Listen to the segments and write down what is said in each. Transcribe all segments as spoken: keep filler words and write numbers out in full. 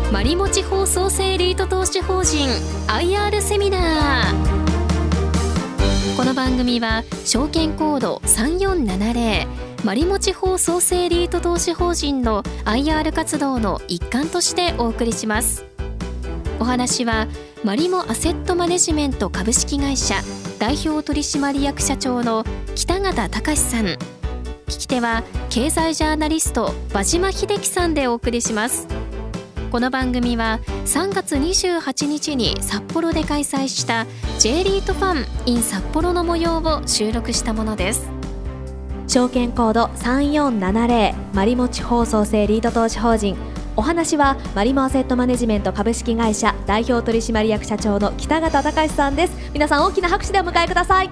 マリモ地方創生エリート投資法人 アイアール セミナー。この番組は証券コードさんよんななゼロマリモ地方創生エリート投資法人の アイアール 活動の一環としてお送りします。お話はマリモアセットマネジメント株式会社代表取締役社長の北方隆さん。聞き手は経済ジャーナリスト和島秀樹さんでお送りします。この番組はさんがつにじゅうはちにちに札幌で開催した J リートファン in 札幌の模様を収録したものです。 証券コードさんよんななゼロマリモ地方創生エリート投資法人。お話はマリモアセットマネジメント株式会社代表取締役社長の北方隆さんです。皆さん大きな拍手でお迎えください。よ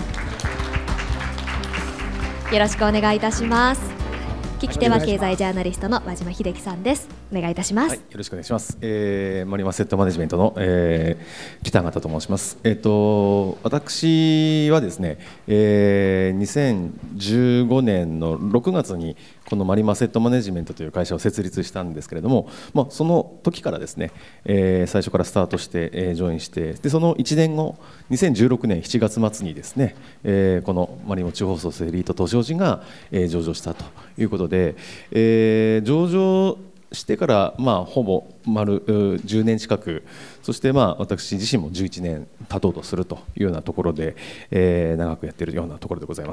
ろしくお願いいたします。聞き手は経済ジャーナリストの和島秀樹さんです。お願いいたします。 はい、よろしくお願いします。えー、マリモアセットマネジメントの、えー、北方と申します。えっと私はですね、えー、にせんじゅうごねんのろくがつにこのマリモアセットマネジメントという会社を設立したんですけれども、まあ、その時からですね、えー、最初からスタートして、えー、ジョインして、でそのいちねんごにせんじゅうろくねんしちがつ末にですね、えー、このマリモ地方創生エリート投資法人が、えー、上場したということで、えー、上場してから、まあ、ほぼ丸じゅうねん近く、そして、まあ、私自身もじゅういちねん経とうとするというようなところで、えー、長くやっているようなところでございます。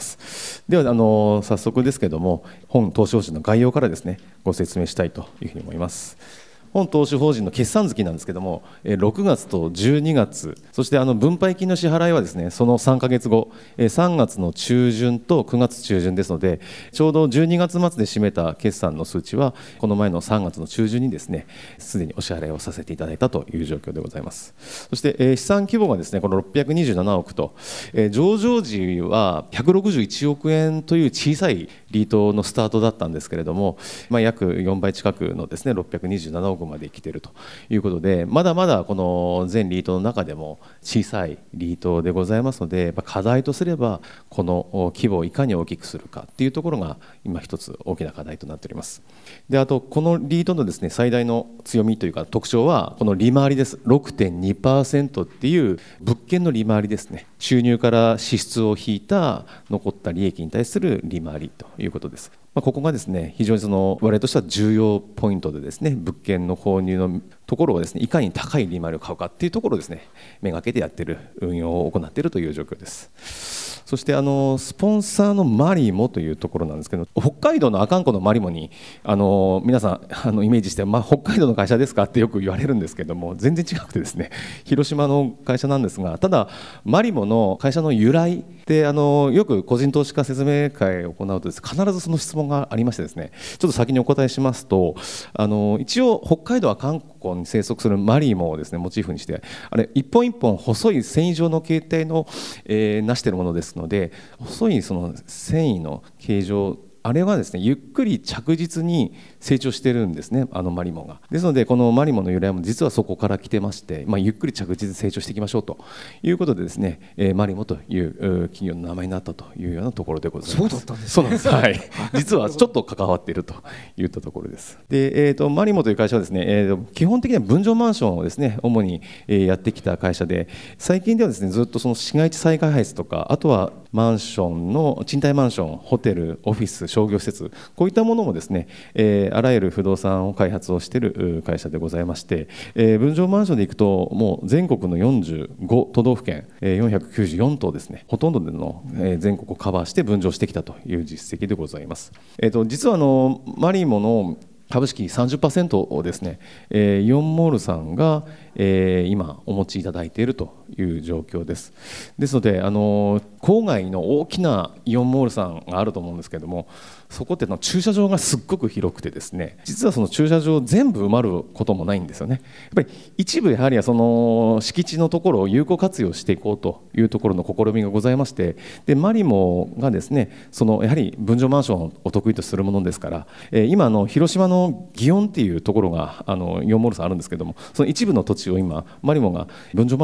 ではあの早速ですけれども、本投資法人の概要からですねご説明したいというふうに思います。本投資法人の決算月なんですけども、ろくがつとじゅうにがつ、そしてあの分配金の支払いはですね、そのさんかげつご、さんがつの中旬とくがつ中旬ですので、ちょうどじゅうにがつ末で締めた決算の数値はこの前のさんがつの中旬にですね、すでにお支払いをさせていただいたという状況でございます。そして資産規模がですね、このろっぴゃくにじゅうななおくと、上場時はひゃくろくじゅういちおくえんという小さいリートのスタートだったんですけれども、まあ、約よんばい近くのですねろっぴゃくにじゅうななおくまで来ているということで、まだまだこの全リートの中でも小さいリートでございますので、課題とすればこの規模をいかに大きくするかっていうところが今一つ大きな課題となっております。で、あとこのリートのですね最大の強みというか特徴はこの利回りです。 ろくてんにパーセント っていう物件の利回りですね。収入から支出を引いた残った利益に対する利回りということです。まあ、ここがですね非常にその我々としては重要ポイントでですね、物件の購入のところをですねいかに高い利回りを買うかっていうところをですねめがけてやっている運用を行っているという状況です。そしてあのスポンサーのマリモというところなんですけど、北海道の阿寒湖のマリモにあの皆さんあのイメージして、まあ、北海道の会社ですかってよく言われるんですけども、全然違くてですね広島の会社なんですが、ただマリモの会社の由来であのよく個人投資家説明会を行うとです、ね、必ずその質問がありましてですね、ちょっと先にお答えしますと、あの一応北海道阿寒湖に生息するマリモをですねモチーフにして、あれ一本一本細い繊維状の形態の、えー、成しているものですので、細いその繊維の形状、あれはですねゆっくり着実に成長してるんですね、あのマリモが。ですのでこのマリモの由来も実はそこから来てまして、まあ、ゆっくり着実に成長していきましょうということでですね、えー、マリモという企業の名前になったというようなところでございます。 そうだったんですね。 そうなんです、はい、実はちょっと関わっているといったところです。で、えーと、マリモという会社はですね、えーと、基本的には分譲マンションをですね主に、えー、やってきた会社で、最近ではですねずっとその市街地再開発とか、あとはマンションの賃貸マンション、ホテル、オフィス、商業施設、こういったものもですね、えー、あらゆる不動産を開発をしている会社でございまして、えー、分譲マンションでいくともう全国のよんじゅうごとどうふけん、えー、よんひゃくきゅうじゅうよんとうですね、ほとんどでの、えー、全国をカバーして分譲してきたという実績でございます。えーと、実はあのマリモの株式 さんじゅっパーセント をですね、えー、イオンモールさんが、えー、今お持ちいただいているという状況です。ですのであの郊外の大きなイオンモールさんがあると思うんですけれども、そこっての駐車場がすっごく広くてですね、実はその駐車場全部埋まることもないんですよね。やっぱり一部やはりその敷地のところを有効活用していこうというところの試みがございまして、でマリモがですねそのやはり分譲マンションを得意とするものですから、えー、今あの広島の祇園っていうところがあのイオンモールさんあるんですけども、その一部の土地を今マリモが分譲マンションを今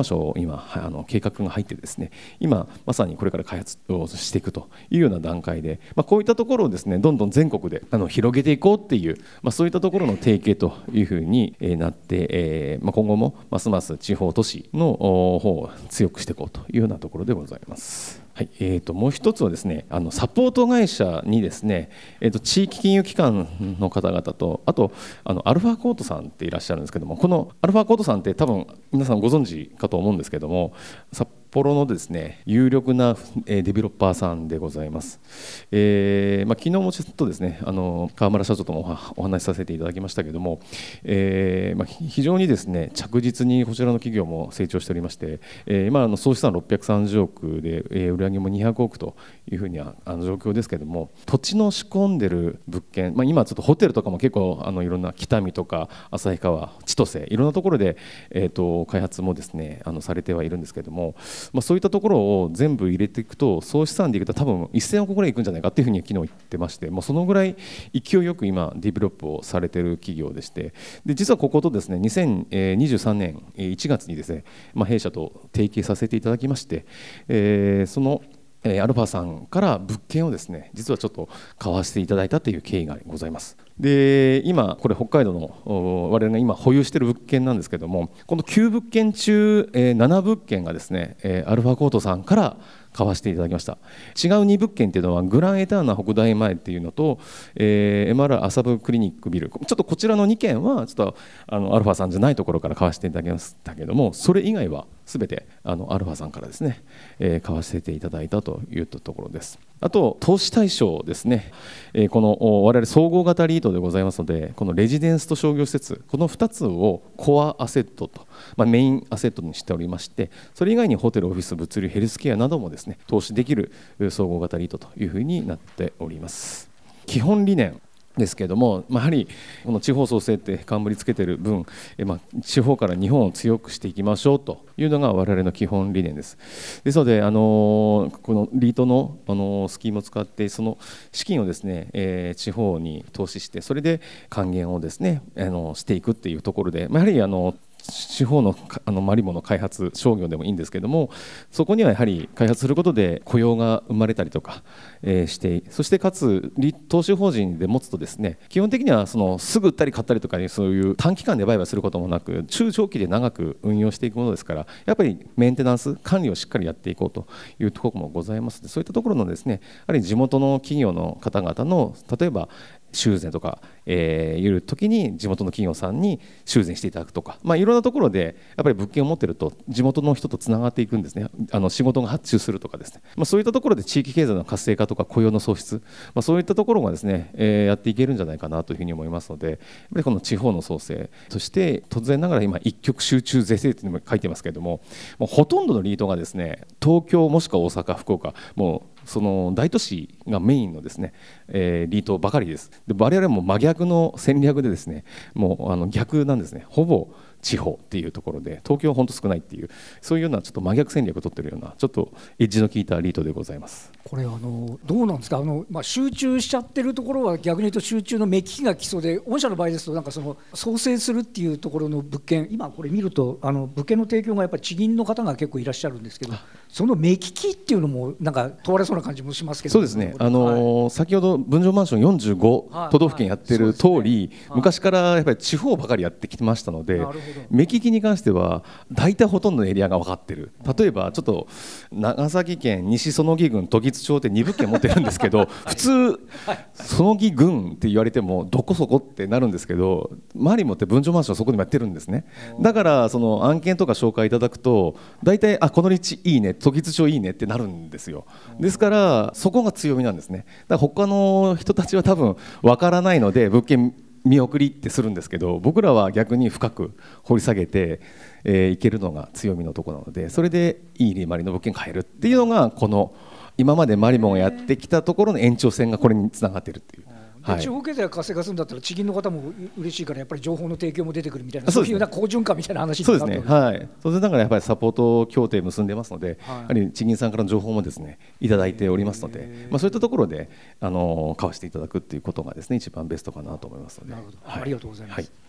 今あの計画が入ってですね、今まさにこれから開発をしていくというような段階で、まあ、こういったところをですねどんどん全国であの広げていこうっていう、まあ、そういったところの提携というふうになって、えーまあ、今後もますます地方都市の方を強くしていこうというようなところでございます。はい、えー、ともう一つはですね、あのサポート会社にですね、えー、と地域金融機関の方々と、あとあのアルファコートさんっていらっしゃるんですけども、このアルファコートさんって多分皆さんご存知かと思うんですけども、札幌のですね有力なデベロッパーさんでございます。えーまあ、昨日もちょっとですねあの川村社長ともお話しさせていただきましたけれども、えーまあ、非常にですね着実にこちらの企業も成長しておりまして、えー、今あの総資産ろっぴゃくさんじゅうおくで、えー、売上もにひゃくおくというふうにはあの状況ですけれども、土地の仕込んでる物件、まあ、今ちょっとホテルとかも結構あのいろんな北見とか旭川、千歳いろんなところで、えー、と開発もですねあのされてはいるんですけれども、まあ、そういったところを全部入れていくと総資産でいくと多分せんおくぐらいいくんじゃないかっていうふうに昨日言ってまして、もうそのぐらい勢いよく今ディベロップをされている企業でして、で実はこことですねにせんにじゅうさんねんいちがつにですね、まあ、弊社と提携させていただきまして、えー、そのアルファさんから物件をですね実はちょっと買わせていただいたという経緯がございます。で今これ北海道の我々が今保有している物件なんですけども、このきゅうぶっけん中ななぶっけんがですねアルファコートさんから買わせていただきました。違うにぶっけんっていうのはグランエターナ北大前っていうのと、えー、エムアールアイ 麻布クリニックビル、ちょっとこちらのにけんはちょっとあのアルファさんじゃないところから買わせていただきましたけども、それ以外は全てあのアルファさんからですね、えー、買わせていただいたというところです。あと投資対象ですね、えー、この我々総合型リートでございますので、このレジデンスと商業施設、このふたつをコアアセットと、まあ、メインアセットにしておりまして、それ以外にホテル、オフィス、物流、ヘルスケアなどもですね投資できる総合型リートというふうになっております。基本理念ですけれども、まあ、やはりこの地方創生って冠つけている分、えまあ、地方から日本を強くしていきましょうというのが我々の基本理念です。ですので、あのこのリートの、あのスキームを使ってその資金をですね、えー、地方に投資して、それで還元をですねあのしていくっていうところで、まあ、やはりあの地方のあのマリモの開発、商業でもいいんですけれども、そこにはやはり開発することで雇用が生まれたりとか、えー、して、そしてかつ投資法人で持つとですね、基本的にはそのすぐ売ったり買ったりとか、そういう短期間で売買することもなく、中長期で長く運用していくものですから、やっぱりメンテナンス管理をしっかりやっていこうというところもございますので、そういったところのですね、やはり地元の企業の方々の例えば修繕とか、えー、いう時に地元の企業さんに修繕していただくとか、まあ、いろんなところでやっぱり物件を持っていると地元の人とつながっていくんですね。あの仕事が発注するとかですね、まあ、そういったところで地域経済の活性化とか雇用の創出、まあ、そういったところがですね、えー、やっていけるんじゃないかなというふうに思いますので、やっぱりこの地方の創生、そして突然ながら今一極集中是正というのも書いてますけれども、もうほとんどのリートがですね東京もしくは大阪、福岡、もうその大都市がメインのですね、えー、リートばかりです。で我々も真逆の戦略でですね、もうあの逆なんですね。ほぼ地方っていうところで、東京は本当少ないっていう、そういうようなちょっと真逆戦略を取っているようなちょっとエッジの効いたリートでございます。 これあのどうなんですか、あの、まあ、集中しちゃってるところは逆に言うと集中の目利きが基礎で、御社の場合ですとなんかその創生するっていうところの物件、今これ見るとあの物件の提供がやっぱり地銀の方が結構いらっしゃるんですけど、その目利きっていうのもなんか問われそうな感じもしますけど。 そうですね、あのーはい、先ほど分譲マンションよんじゅうご都道府県やってる通り、はいはいねはい、昔からやっぱり地方ばかりやってきてましたので、目利きに関しては大体ほとんどのエリアが分かってる。例えばちょっと長崎県西園木郡時津町ってにぶっけん持ってるんですけど普通園木郡って言われてもどこそこってなるんですけど、マリモって分譲マンションそこにもやってるんですね。だからその案件とか紹介いただくと大体あこの立地いいね、時津町いいねってなるんですよ。ですからそこが強みなんですね。だから他の人たちは多分分からないので物件見送りってするんですけど、僕らは逆に深く掘り下げて、えー、いけるのが強みのところなので、それでいい利回りの物件買えるっていうのがこの今までマリモがやってきたところの延長線がこれにつながっているっていう。 で地方経済が活性化するんだったら地銀の方も嬉しいからやっぱり情報の提供も出てくるみたいな、そういうな好循環みたいな話になるそうですね、はい、当然ながらやっぱりサポート協定結んでますので、はい、やはり地銀さんからの情報もですねいただいておりますので、まあ、そういったところであの買わせていただくっていうことがですね一番ベストかなと思いますので。 なるほど、はい、ありがとうございます、はい。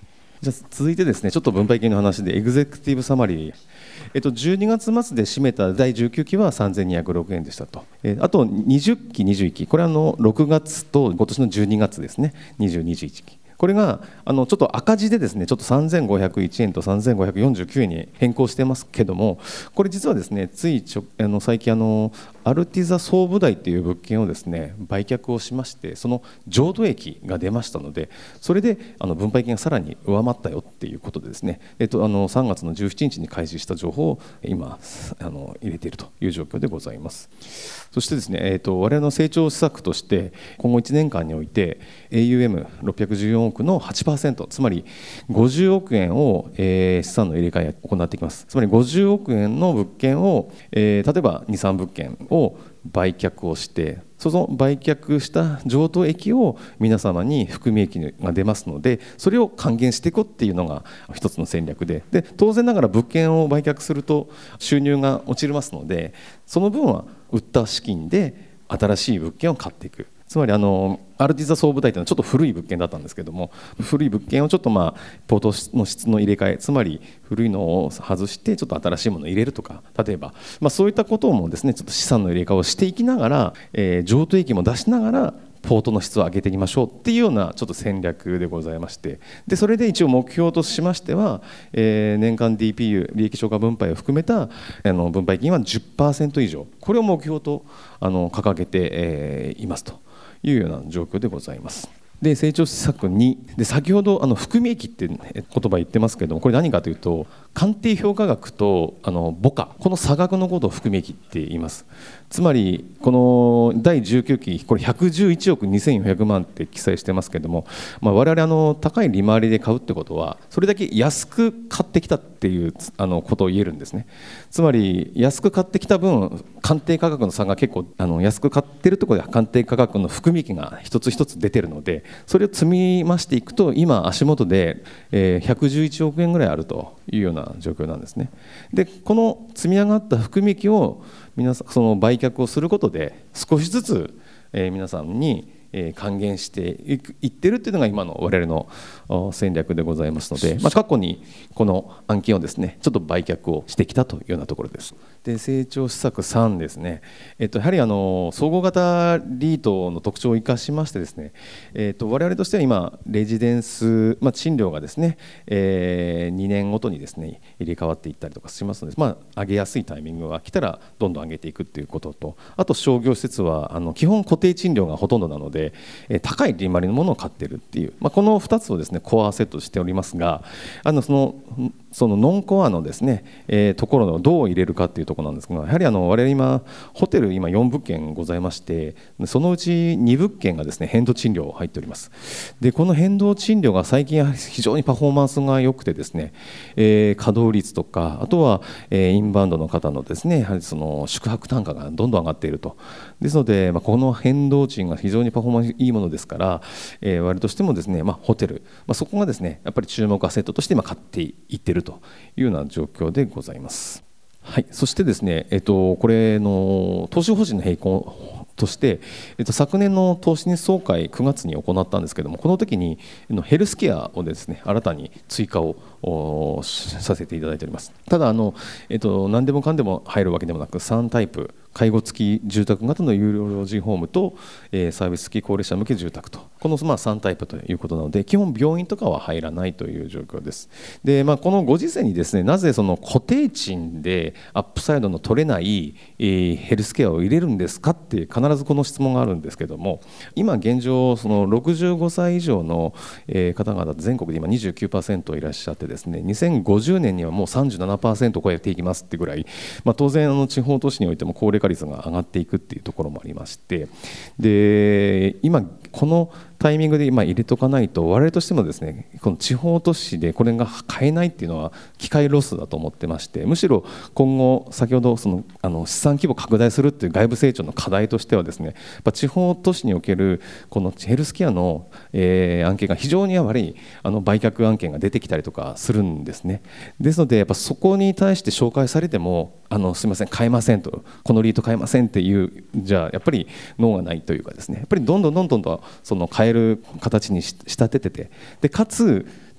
じゃあ続いてですね、ちょっと分配金の話でエグゼクティブサマリー、えっと、じゅうにがつ末で締めただいじゅうきゅうきはさんぜんにひゃくろくえんでしたと、えー、あとにじゅっきにじゅういっき、これはあのろくがつと今年のじゅうにがつですね、にじゅう、にじゅういっき、これがあのちょっと赤字でですね、ちょっとさんぜんごひゃくいちえんとさんぜんごひゃくよんじゅうきゅうえんに変更してますけども、これ実はですね、ついちょあの最近あのアルティザ総武台という物件をですね売却をしまして、その譲渡益が出ましたので、それであの分配金がさらに上回ったよっていうことでですね、えっと、あのさんがつのじゅうしちにちに開示した情報を今あの入れているという状況でございます。そしてですね、えっと、我々の成長施策として今後いちねんかんにおいて エーユーエムろっぴゃくじゅうよんおくの はちパーセント、つまりごじゅうおくえんを、えー、資産の入れ替えを行っていきます。つまりごじゅうおくえんの物件を、えー、例えばに、さんぶっけんを売却をして、その売却した譲渡益を皆様に含み益が出ますので、それを還元していこうっていうのが一つの戦略で、で当然ながら物件を売却すると収入が落ちますので、その分は売った資金で新しい物件を買っていく。つまりあのアルティザ総武台というのはちょっと古い物件だったんですけども、古い物件をちょっとまあポートの質の入れ替え、つまり古いのを外してちょっと新しいものを入れるとか、例えば、まあ、そういったこともですね、ちょっと資産の入れ替えをしていきながら、えー、譲渡益も出しながらポートの質を上げていきましょうっていうようなちょっと戦略でございまして、でそれで一応目標としましては、えー、年間 ディーピーユー 利益消化分配を含めたあの分配金は じゅっパーセント 以上、これを目標とあの掲げて、えー、いますというような状況でございます。で成長施策にで、先ほどあの含み益って言葉言ってますけども、これ何かというと、鑑定評価額とあの母価、この差額のことを含み益って言います。つまりこのだいじゅうきゅうき、これひゃくじゅういちおくにせんよんひゃくまんって記載してますけども、まあ、我々あの高い利回りで買うってことは、それだけ安く買ってきたっていうあのことを言えるんですね。つまり安く買ってきた分、鑑定価格の差が結構あの安く買ってるところで鑑定価格の含み益が一つ一つ出てるので、それを積み増していくと今足元でひゃくじゅういちおくえんぐらいあるというような状況なんですね。でこの積み上がった含み益を皆さんその売却をすることで少しずつ皆さんに還元していってるっていうのが今の我々の戦略でございますので、まあ、過去にこの案件をですねちょっと売却をしてきたというようなところです。で成長施策さんですね、えっと、やはりあの総合型リートの特徴を生かしましてですね、えっと、我々としては今レジデンス、まあ、賃料がですね、えー、にねんごとにですね入れ替わっていったりとかしますので、まあ、上げやすいタイミングが来たらどんどん上げていくっていうことと、あと商業施設はあの基本固定賃料がほとんどなので、えー、高い利回りのものを買っているっていう、まあ、このふたつをですねコアセットしておりますが、あのそのそのノンコアのですね、えー、ところをどう入れるかっていうところなんですが、やはりあの我々今ホテル今よんぶっけんございまして、そのうちにぶっけんがですね変動賃料入っております。でこの変動賃料が最近非常にパフォーマンスが良くてですね、えー、稼働率とか、あとは、えー、インバウンドの方のですねやはりその宿泊単価がどんどん上がっていると。ですので、まあ、この変動賃が非常にパフォーマンスいいものですから、えー、我々としてもですね、まあ、ホテル、まあ、そこがですねやっぱり注目アセットとして今買っていっているというような状況でございます。はい、そしてですね、えっと、これの投資方針の並行として、えっと、昨年の投資日総会くがつに行ったんですけども、この時にヘルスケアをですね新たに追加をさせていただいております。ただあの、えっと、何でもかんでも入るわけでもなくさんタイプ、介護付き住宅型の有料老人ホームと、えー、サービス付き高齢者向け住宅と、このまあさんタイプということなので、基本病院とかは入らないという状況です。で、まあ、このご時世にですねなぜその固定賃でアップサイドの取れない、えー、ヘルスケアを入れるんですかって必ずこの質問があるんですけども、今現状そのろくじゅうごさい以上の、えー、方々全国で今 にじゅうきゅうパーセント いらっしゃってですね、にせんごじゅうねんにはもう さんじゅうななパーセント を超えていきますってぐらい、まあ、当然あの地方都市においても高齢化率が上がっていくっていうところもありまして、で今このタイミングで今入れとかないと我々としてもですねこの地方都市でこれが買えないっていうのは機会ロスだと思ってまして、むしろ今後先ほどそのあの資産規模拡大するっていう外部成長の課題としてはですね、やっぱ地方都市におけるこのヘルスケアの、えー、案件が非常にやはりあの売却案件が出てきたりとかするんですね。ですのでやっぱそこに対して紹介されてもあのすみません買えませんと、このリート買えませんっていうじゃあやっぱり脳がないというかですね、やっぱりどんどんどんどんとその買える形に仕立ててて、でかつ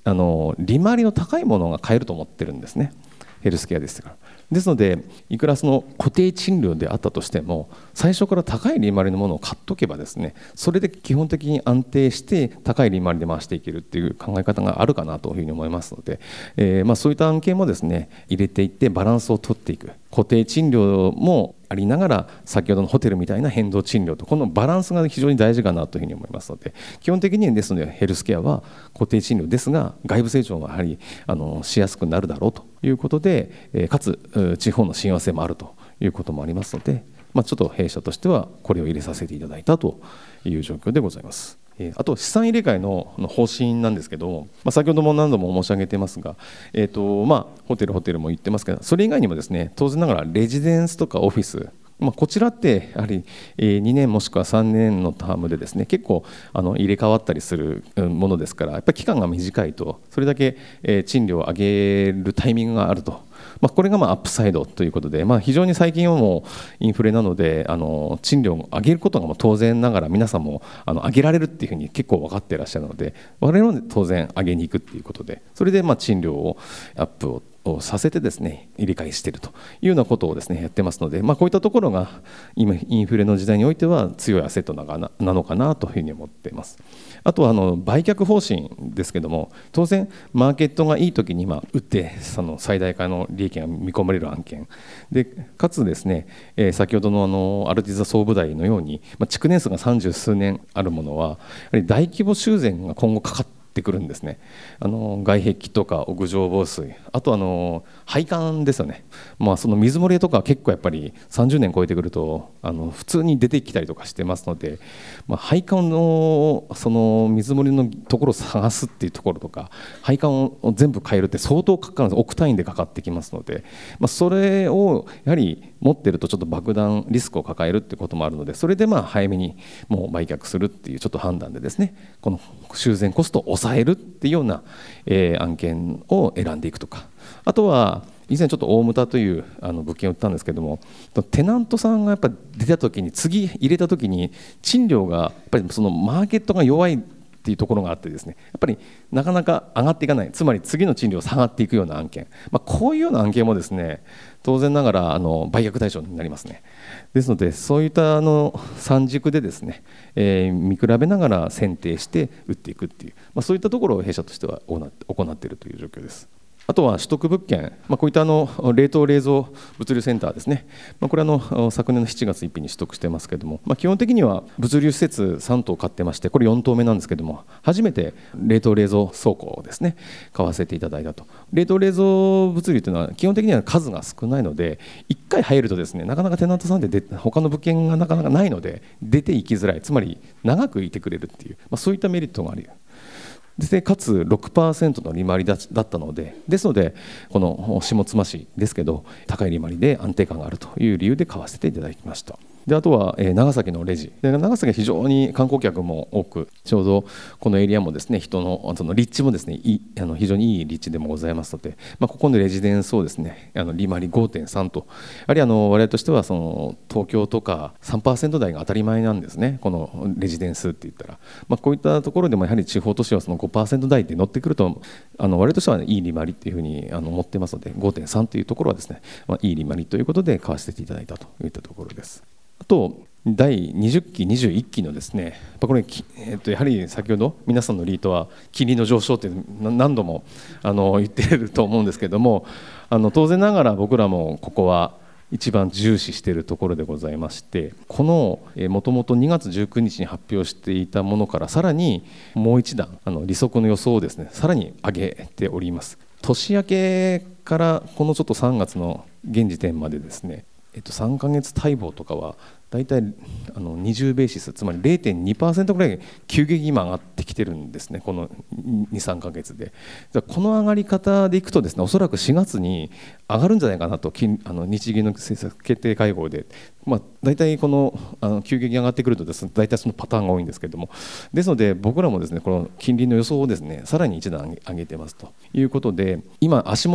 あの利回りの高いものが買えると思ってるんですね、ヘルスケアですから。ですのでいくらその固定賃料であったとしても最初から高い利回りのものを買っとけばですね、それで基本的に安定して高い利回りで回していけるっていう考え方があるかなというふうに思いますので、えー、まあそういった案件もですね入れていってバランスを取っていく、固定賃料もありながら先ほどのホテルみたいな変動賃料とこのバランスが非常に大事かなというふうに思いますので、基本的にですのでヘルスケアは固定賃料ですが外部成長がやはりあのしやすくなるだろうということで、えー、かつ地方の親和性もあるということもありますので、まあ、ちょっと弊社としてはこれを入れさせていただいたという状況でございます。あと資産入れ替えの方針なんですけど、まあ、先ほども何度も申し上げていますが、えーとまあ、ホテルホテルも言ってますけど、それ以外にもですね当然ながらレジデンスとかオフィス、まあ、こちらってやはりにねんもしくはさんねんのタームでですね結構あの入れ替わったりするものですから、やっぱり期間が短いとそれだけ賃料を上げるタイミングがあると。まあ、これがまあアップサイドということで、まあ、非常に最近はもうインフレなのであの賃料を上げることがもう当然ながら皆さんもあの上げられるっていうふうに結構分かっていらっしゃるので、我々も当然上げに行くっていうことで、それでまあ賃料をアップををさせてですね入れ替えしているというようなことをですねやってますので、まあ、こういったところが今インフレの時代においては強いアセットなのかなというふうに思っています。あとはあの売却方針ですけども、当然マーケットがいい時に今売ってその最大化の利益が見込まれる案件で、かつですね、えー、先ほどのあのアルティザ総武大のように、まあ、築年数が三十数年あるものはやはり大規模修繕が今後かかってってくるんですね。あの外壁とか屋上防水、あとあの配管ですよね。まあ、その水漏れとか結構やっぱりさんじゅうねん超えてくるとあの普通に出てきたりとかしてますので、まあ、配管のその水漏れのところを探すっていうところとか配管を全部変えるって相当かかるんです。億単位でかかってきますので、まあ、それをやはり持ってるとちょっと爆弾リスクを抱えるってこともあるので、それでまあ早めにもう売却するっていうちょっと判断でですね、この修繕コストを抑えるっていうような、えー、案件を選んでいくとか、あとは以前ちょっと大牟田というあの物件を売ったんですけども、テナントさんがやっぱり出た時に次入れた時に賃料がやっぱりそのマーケットが弱いっていうところがあってですね、やっぱりなかなか上がっていかない、つまり次の賃料下がっていくような案件、まあ、こういうような案件もですね当然ながらあの売却対象になりますね。ですのでそういったあの三軸でですね、えー、見比べながら選定して売っていくっていう、まあ、そういったところを弊社としては行っているという状況です。あとは取得物件、まあ、こういったあの冷凍冷蔵物流センターですね、まあ、これはあの昨年のしちがつついたちに取得してますけれども、まあ、基本的には物流施設さん棟買ってまして、これよん棟目なんですけども、初めて冷凍冷蔵倉庫をですね買わせていただいたと。冷凍冷蔵物流というのは基本的には数が少ないので、いっかい入るとですねなかなかテナントさんで出他の物件がなかなかないので出ていきづらい、つまり長くいてくれるっていう、まあ、そういったメリットがある。でかつ ろくパーセント の利回りだったので、ですのでこの下妻市ですけど高い利回りで安定感があるという理由で買わせていただきました。であとは、えー、長崎のレジで、長崎は非常に観光客も多く、ちょうどこのエリアもですね人のその立地もですねいあの非常にいい立地でもございますので、まあ、ここのレジデンスをですねあの利回り ごてんさん と、やはりあの我々としてはその東京とか さんパーセント 台が当たり前なんですね、このレジデンスって言ったら、まあ、こういったところでもやはり地方都市はその ごパーセント 台で乗ってくると、あの我々としては、ね、いい利回りっていうふうにあの思ってますので ごてんさん というところはですね、まあ、いい利回りということで買わせていただいたといったところです。あとだいにじゅっきにじゅういっきのですね、これ、えっと、やはり先ほど皆さんのリートは金利の上昇って何度もあの言っていると思うんですけれども、あの当然ながら僕らもここは一番重視しているところでございまして、このもともとにがつじゅうくにちに発表していたものからさらにもう一段あの利息の予想をですねさらに上げております。年明けからこのちょっとさんがつの現時点までですね、えっと、さんかげつ待望とかはだいたいあのにじゅうベーシス、つまり れいてんにパーセント ぐらい急激に今上がってきてるんですね、このにさんかげつで。この上がり方でいくとですね、おそらくしがつに上がるんじゃないかなと、あの日銀の政策決定会合で、まあ、大体このあの急激に上がってくるとですね、大体そのパターンが多いんですけれども、ですので僕らもですねこの金利の予想をですねさらに一段上げてますということで、今足元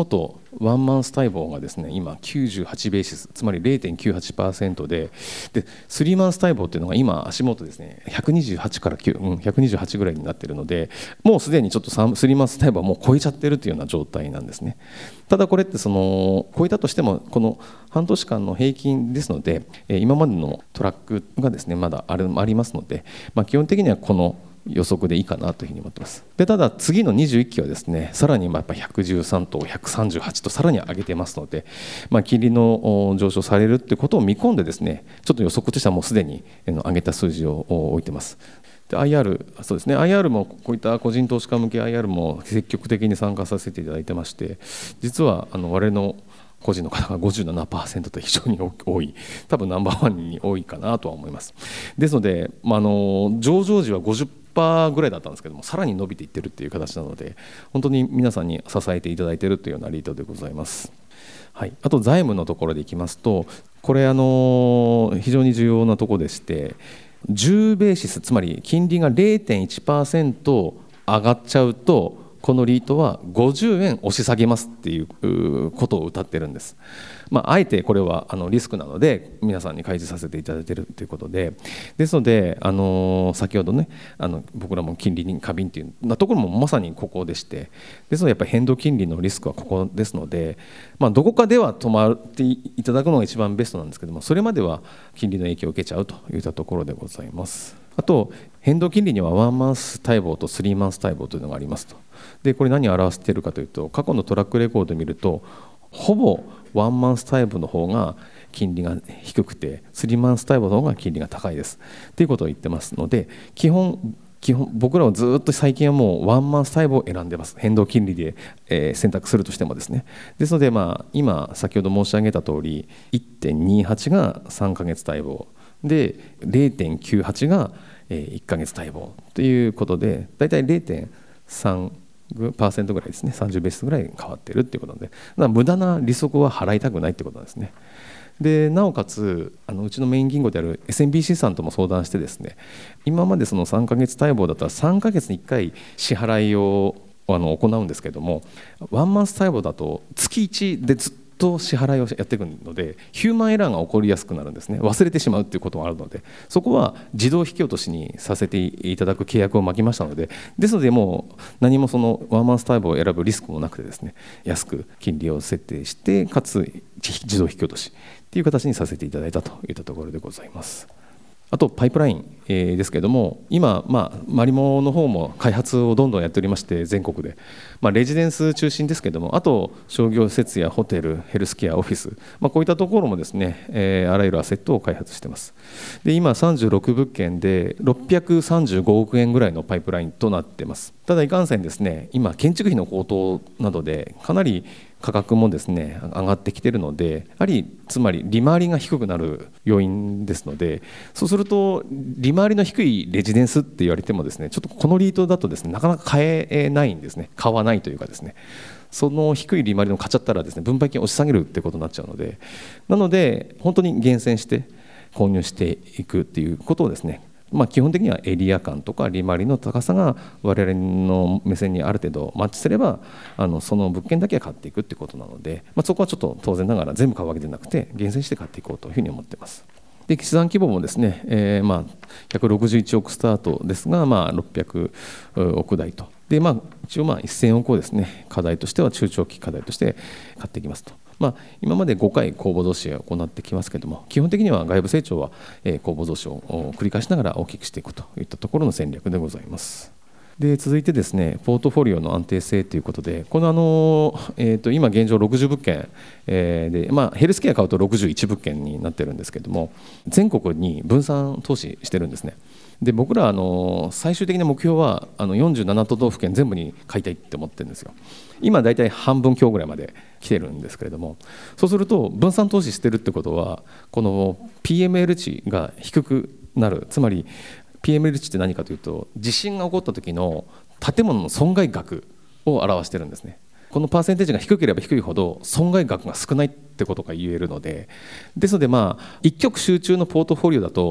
ワンマンス待望がですね今きゅうじゅうはちベーシス、つまり れいてんきゅうはちパーセント で、でスリーマンス待望っていうのが今足元ですねひゃくにじゅうはちからきゅう、うん、ひゃくにじゅうはちぐらいになっているので、もうすでにちょっとスリーマンス待望はもう超えちゃってるというような状態なんですね。ただこれってその超えたとしてもこの半年間の平均ですので、今までのトラックがですねまだあるありますので、まあ、基本的にはこの予測でいいかなというふうに思ってます。でただ次のにじゅういっきはですねさらにまあやっぱひゃくじゅうさんとひゃくさんじゅうはちとさらに上げてますので、まあ、金利の上昇されるっていうことを見込んでですねちょっと予測としてはもうすでに上げた数字を置いてます。で アイアール、そうですね アイアール もこういった個人投資家向け アイアール も積極的に参加させていただいてまして、実はあの我々の個人の方が ごじゅうななパーセント と非常に多い、多分ナンバーワンに多いかなとは思います。ですので、まあ、あの上場時は ごじゅっパーセントぐらいだったんですけども、さらに伸びていってるっていう形なので、本当に皆さんに支えていただいているというようなリードでございます。はい、あと財務のところでいきますと、これあの非常に重要なところでして、じゅうベーシス、つまり金利が れいてんいちパーセント 上がっちゃうと、このリートはごじゅうえん押し下げますっていうことを謳ってるんです。まあ、あえてこれはあのリスクなので皆さんに開示させていただいているということで、ですので、あの先ほどねあの僕らも金利に過敏というところもまさにここでして、ですのでやっぱり変動金利のリスクはここですので、まあ、どこかでは止まっていただくのが一番ベストなんですけども、それまでは金利の影響を受けちゃうといったところでございます。あと変動金利にはワンマンス待望とスリーマンス待望というのがありますと。でこれ何を表しているかというと、過去のトラックレコードを見るとほぼワンマンスタイプの方が金利が低くて、スリーマンスタイプの方が金利が高いですということを言ってますので、基本基本僕らはずっと最近はもうワンマンスタイプを選んでます。変動金利で、えー、選択するとしてもですね。ですので、まあ、今先ほど申し上げた通り いってんにはち がさんかげつ待望で れいてんきゅうはち がいっかげつ待望ということで、だいたい れいてんさんパーセント ぐらいですね、さんじゅうベーシスぐらい変わっているということで、だから無駄な利息は払いたくないということなんですね。でなおかつあのうちのメイン銀行である エスエムビーシー さんとも相談してですね、今までそのさんかげつ待望だったらさんかげつにいっかい支払いをあの行うんですけれども、ワンマンス待望だと月いちでずっと支払いをやっていくので、ヒューマンエラーが起こりやすくなるんですね。忘れてしまうということがあるので、そこは自動引き落としにさせていただく契約を巻きましたので、ですのでもう何もそのワンマンス待望を選ぶリスクもなくてですね、安く金利を設定してかつ自動引き落としという形にさせていただいたといったところでございます。あとパイプラインですけれども、今、まあ、マリモの方も開発をどんどんやっておりまして、全国で、まあ、レジデンス中心ですけれども、あと商業施設やホテル、ヘルスケア、オフィス、まあ、こういったところもですね、えー、あらゆるアセットを開発しています。で今さんじゅうろくぶっけんでろっぴゃくさんじゅうごおくえんぐらいのパイプラインとなっています。ただいかんせんですね、今建築費の高騰などでかなり価格もですね上がってきているので、やはりつまり利回りが低くなる要因ですので、そうすると利回りの低いレジデンスって言われてもですね、ちょっとこのリートだとですねなかなか買えないんですね。買わないというかですね、その低い利回りの買っちゃったらですね分配金を押し下げるってことになっちゃうので、なので本当に厳選して購入していくっていうことをですね、まあ、基本的にはエリア感とか利回りの高さが我々の目線にある程度マッチすれば、あのその物件だけは買っていくってことなので、まあ、そこはちょっと当然ながら全部買うわけではなくて厳選して買っていこうというふうに思っています。で資産規模もですね、えー、まあひゃくろくじゅういちおくスタートですが、まあ、ろっぴゃくおく台とで、まあ、一応まあせんおくをですね課題としては中長期課題として買っていきますと。まあ、今までごかい公募増資を行ってきますけれども、基本的には外部成長は公募増資を繰り返しながら大きくしていくといったところの戦略でございます。で続いてですね、ポートフォリオの安定性ということで、このあの、えー、と今現状ろくじゅうぶっけん、えーでまあ、ヘルスケア買うとろくじゅういちぶっけんになってるんですけれども、全国に分散投資してるんですね。で僕らあの最終的な目標はあのよんじゅうななとどうふけん全部に買いたいって思ってるんですよ。今だいたい半分強ぐらいまで来てるんですけれども、そうすると分散投資してるってことはこの ピーエムエル 値が低くなる。つまり ピーエムエル 値って何かというと、地震が起こった時の建物の損害額を表してるんですね。このパーセンテージが低ければ低いほど損害額が少ないってことが言えるので、ですのでまあ一極集中のポートフォリオだと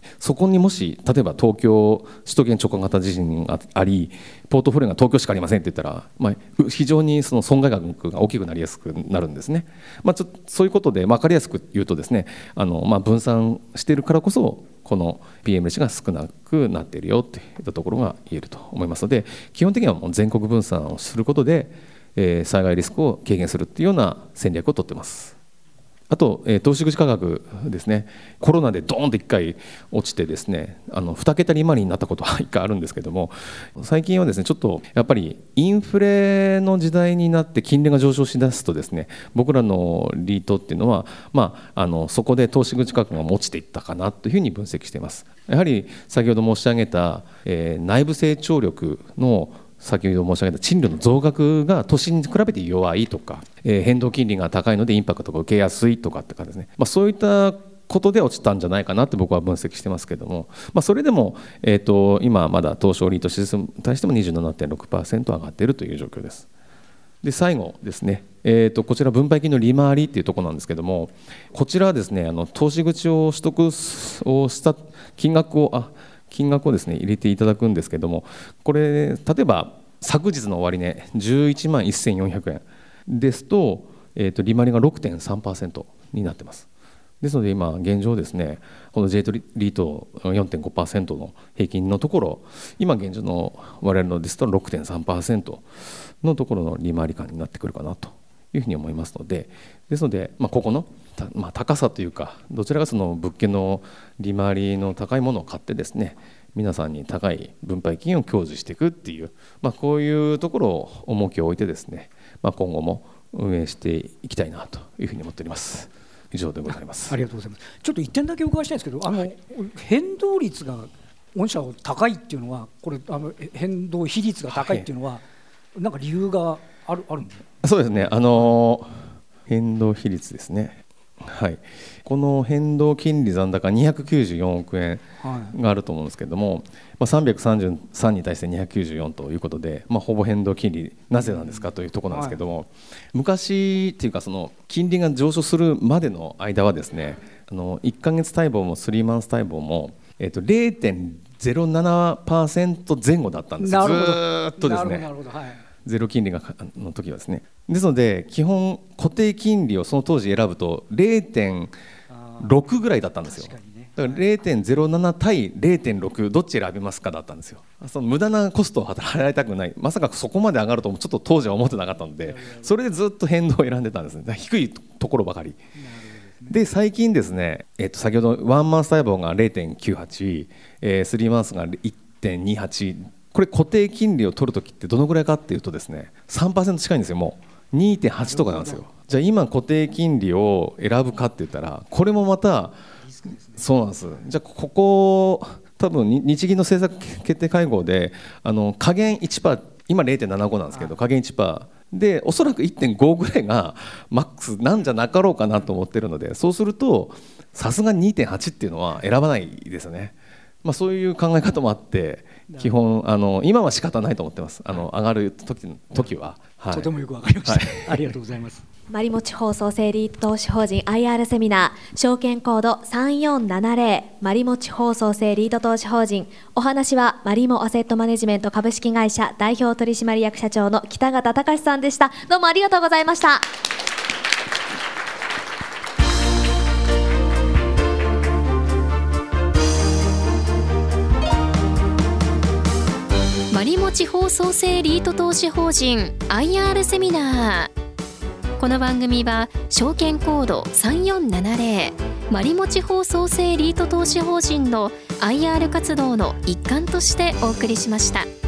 そこにもし例えば東京首都圏直下型地震がありポートフォリオが東京しかありませんって言ったら、まあ、非常にその損害額が大きくなりやすくなるんですね。まあ、ちょっとそういうことで分かりやすく言うとですねあの、まあ、分散しているからこそこの ピーエム 値が少なくなっているよといったところが言えると思いますので、基本的にはもう全国分散をすることで、えー、災害リスクを軽減するっていうような戦略を取っています。あと、えー、投資口価格ですね。コロナでドーンといっかい落ちてですねあのに桁利回りになったことはいっかいあるんですけども、最近はですねちょっとやっぱりインフレの時代になって金利が上昇しだすとですね僕らのリートっていうのは、まあ、あのそこで投資口価格が落ちていったかなというふうに分析しています。やはり先ほど申し上げた、えー、内部成長力の先ほど申し上げた賃料の増額が都心に比べて弱いとか、えー、変動金利が高いのでインパクトが受けやすいとかってかですね、まあ、そういったことで落ちたんじゃないかなって僕は分析してますけども、まあ、それでも、えー、と今まだ東証リート指数に対しても にじゅうななてんろくパーセント 上がっているという状況です。で最後ですね、えー、とこちら分配金の利回りっていうところなんですけども、こちらはですねあの投資口を取得をした金額をあ金額をですね入れていただくんですけども、これ例えば昨日の終値じゅういちまんせんよんひゃくえんですと、えー、と利回りが ろくてんさんパーセント になってます。ですので今現状ですねこの J トリート よんてんごパーセント の平均のところ今現状の我々のですと ろくてんさんパーセント のところの利回り感になってくるかなというふうに思いますので、ですので、まあ、ここの、まあ、高さというかどちらかその物件の利回りの高いものを買ってですね皆さんに高い分配金を享受していくっていう、まあ、こういうところを重きを置いてですね、まあ、今後も運営していきたいなというふうに思っております。以上でございます。 ありがとうございます。ちょっと一点だけお伺いしたいんですけど、あの、はい、変動率が御社高いっていうのはこれあの変動比率が高いっていうのは、はい、なんか理由があるあるんですか？そうですね。 あの変動比率ですね。はい、この変動金利残高にひゃくきゅうじゅうよんおくえんがあると思うんですけれども、まあ、さんびゃくさんじゅうさんに対してにひゃくきゅうじゅうよんということで、まあ、ほぼ変動金利なぜなんですかというところなんですけども、はい、昔っていうかその金利が上昇するまでの間はですねあのいっかげつ待望もスリーマンス待望も、えー、と ゼロてんゼロななパーセント 前後だったんです。ずーっとですねゼロ金利がの時はですね。ですので基本固定金利をその当時選ぶと ゼロてんろく ぐらいだったんですよ。だから ゼロてんゼロなな 対 ゼロてんろく どっち選びますかだったんですよ。その無駄なコストを払いたくない、まさかそこまで上がるとちょっと当時は思ってなかったので、それでずっと変動を選んでたんですね。低いところばかりで、最近ですね、えっと、先ほどワンマンス待望が ゼロてんきゅうはち、えー、スリーマンスが いってんにはち、これ固定金利を取るときってどのぐらいかっていうとですね さんパーセント 近いんですよ。もう にてんはち とかなんですよ。じゃあ今固定金利を選ぶかって言ったらこれもまたそうなんです。じゃあここ多分日銀の政策決定会合であの下限 いちパーセント 今 ゼロてんななご なんですけど下限 いちパーセント でおそらく いってんご ぐらいがマックスなんじゃなかろうかなと思ってるので、そうするとさすがに にてんはち っていうのは選ばないですよね。まあ、そういう考え方もあって基本あの今は仕方ないと思ってます。あの上がる時時は、はい、 とてもよくわかりました、はい、ありがとうございます。 まりもち放送整理投資法人 アイアール セミナー証券コードさんよんななゼロまりもち放送整理投資法人、お話はまりもアセットマネジメント株式会社代表取締役社長の北方隆さんでした。どうもありがとうございました。 まりもち放送制リート投資法人 アイアール セミナー。この番組は証券コードさんよんななゼロまりもち放送制リート投資法人の アイアール 活動の一環としてお送りしました。